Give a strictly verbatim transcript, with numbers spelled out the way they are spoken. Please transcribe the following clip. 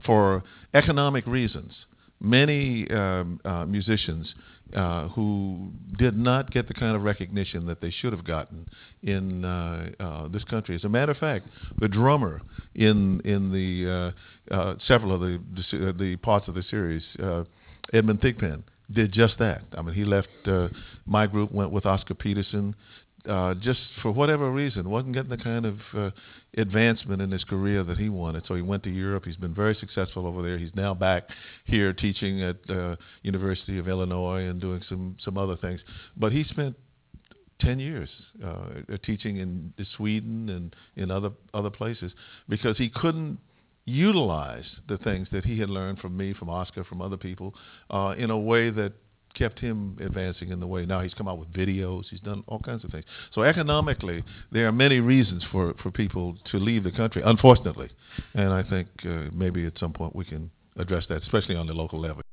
for economic reasons. Many um, uh, musicians uh, who did not get the kind of recognition that they should have gotten in uh, uh, this country. As a matter of fact, the drummer in in the uh, uh, several of the the, the parts of the series, uh, Edmund Thigpen, did just that. I mean, he left uh, my group, went with Oscar Peterson, uh, just for whatever reason, wasn't getting the kind of uh, advancement in his career that he wanted. So he went to Europe. He's been very successful over there. He's now back here teaching at uh, University of Illinois and doing some some other things. But he spent ten years uh, teaching in Sweden and in other other places because he couldn't utilize the things that he had learned from me, from Oscar, from other people, uh, in a way that kept him advancing in the way. Now he's come out with videos, he's done all kinds of things. So economically, there are many reasons for, for people to leave the country, unfortunately. And I think uh, maybe at some point we can address that, especially on the local level.